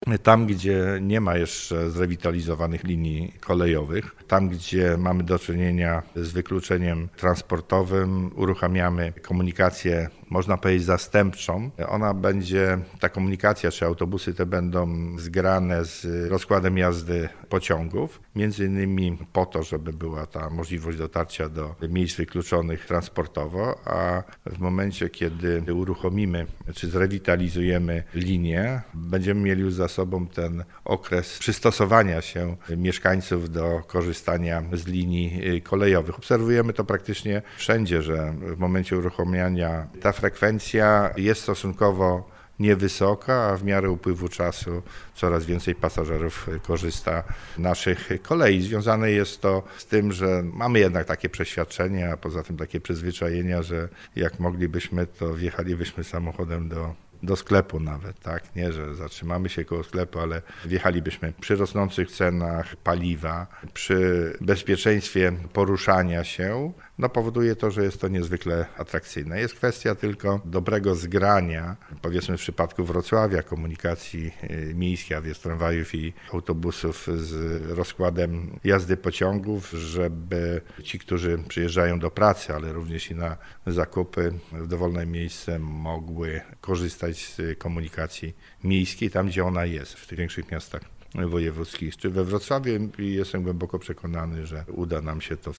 Tam, gdzie nie ma jeszcze zrewitalizowanych linii kolejowych, tam, gdzie mamy do czynienia z wykluczeniem transportowym, uruchamiamy komunikację, można powiedzieć, zastępczą. Ta komunikacja, czy autobusy te będą zgrane z rozkładem jazdy pociągów, między innymi po to, żeby była ta możliwość dotarcia do miejsc wykluczonych transportowo, a w momencie, kiedy uruchomimy, czy zrewitalizujemy linię, będziemy mieli już za sobą ten okres przystosowania się mieszkańców do korzystania z linii kolejowych. Obserwujemy to praktycznie wszędzie, że w momencie uruchomienia ta frekwencja jest stosunkowo niewysoka, a w miarę upływu czasu coraz więcej pasażerów korzysta z naszych kolei. Związane jest to z tym, że mamy jednak takie przeświadczenie, a poza tym takie przyzwyczajenia, że jak moglibyśmy, to wjechalibyśmy samochodem do sklepu nawet, tak? Nie, że zatrzymamy się koło sklepu, ale wjechalibyśmy przy rosnących cenach paliwa, przy bezpieczeństwie poruszania się, powoduje to, że jest to niezwykle atrakcyjne. Jest kwestia tylko dobrego zgrania, powiedzmy w przypadku Wrocławia, komunikacji miejskiej, a więc tramwajów i autobusów z rozkładem jazdy pociągów, żeby ci, którzy przyjeżdżają do pracy, ale również i na zakupy w dowolne miejsce mogły korzystać z komunikacji miejskiej tam, gdzie ona jest, w tych większych miastach wojewódzkich czy we Wrocławiu. Jestem głęboko przekonany, że uda nam się to